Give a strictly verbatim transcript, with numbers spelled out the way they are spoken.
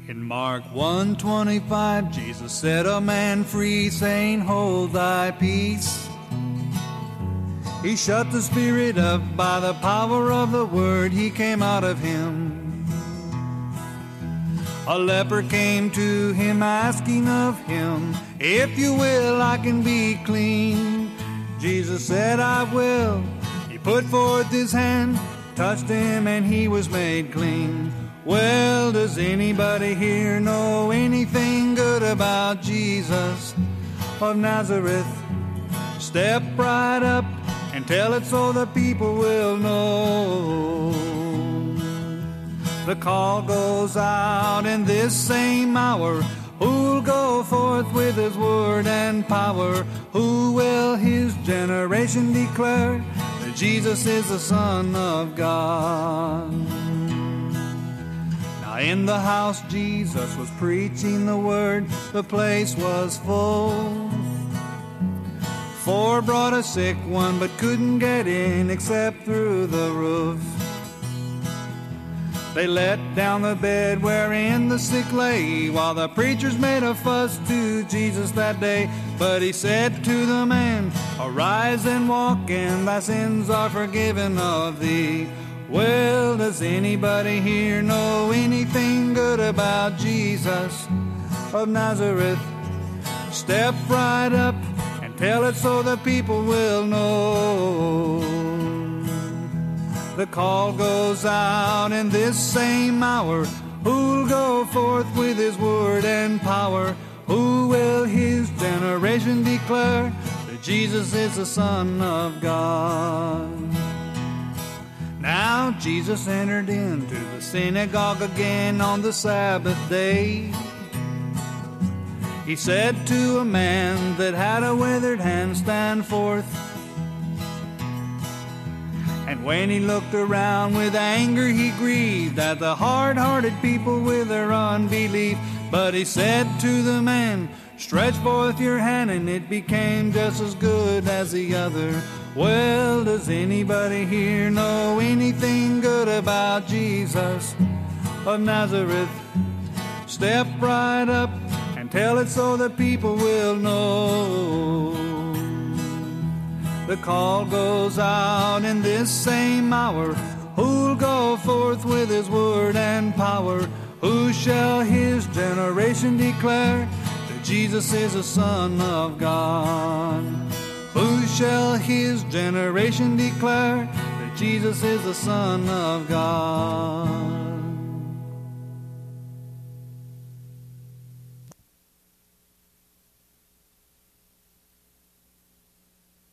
In Mark one twenty-five, Jesus set a man free, saying, hold thy peace. He shut the spirit up by the power of the word. He came out of him. A leper came to him, asking of him, if you will, I can be clean. Jesus said, I will. He put forth his hand, touched him, and he was made clean. Well, does anybody here know anything good about Jesus of Nazareth? Step right up and tell it so the people will know. The call goes out in this same hour. Who'll go forth with his word and power? Who will his generation declare that Jesus is the Son of God? Now in the house Jesus was preaching the word. The place was full. Four brought a sick one but couldn't get in except through the roof. They let down the bed wherein the sick lay, while the preachers made a fuss to Jesus that day. But he said to the man, arise and walk, and thy sins are forgiven of thee. Well, does anybody here know anything good about Jesus of Nazareth? Step right up and tell it so the people will know. The call goes out in this same hour. Who'll go forth with his word and power? Who will his generation declare that Jesus is the Son of God? Now Jesus entered into the synagogue again on the Sabbath day. He said to a man that had a withered hand, stand forth. And when he looked around with anger, he grieved at the hard-hearted people with their unbelief. But he said to the man, stretch forth your hand, and it became just as good as the other. Well, does anybody here know anything good about Jesus of Nazareth? Step right up and tell it so the people will know. The call goes out in this same hour. Who'll go forth with his word and power? Who shall his generation declare that Jesus is the Son of God? Who shall his generation declare that Jesus is the Son of God?